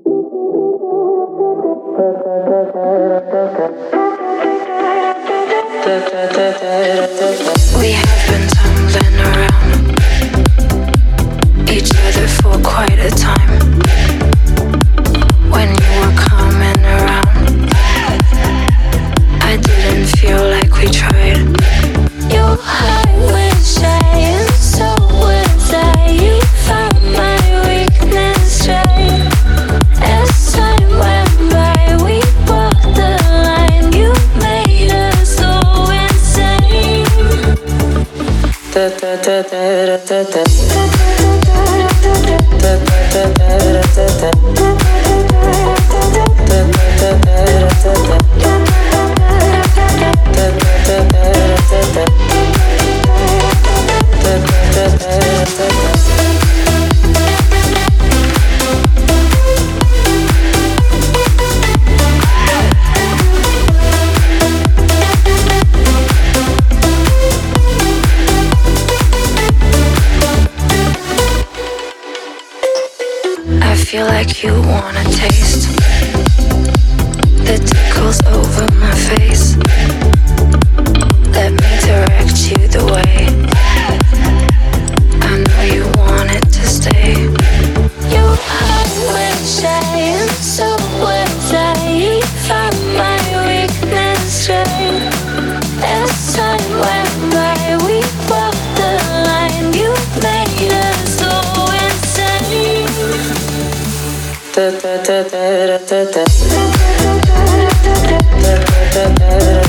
We have been tumbling around each other for quite a time. When you were coming around, I didn't feel like we tried. Your heart was shy and so was I. You found my weakness right. As time went by, we walked the line. You made us so insane. Da da da da da da. Da da da da da da. Da da da da da da. Da da da da da da. Da da da da da. I feel like you wanna taste the tickles over my face. Let me direct you the way. I know you want it to stay. Your heart was shy and so was I. You found my weakness right. As time went by, we walked the line. You made us so insane. Da da da da da da da da da da da.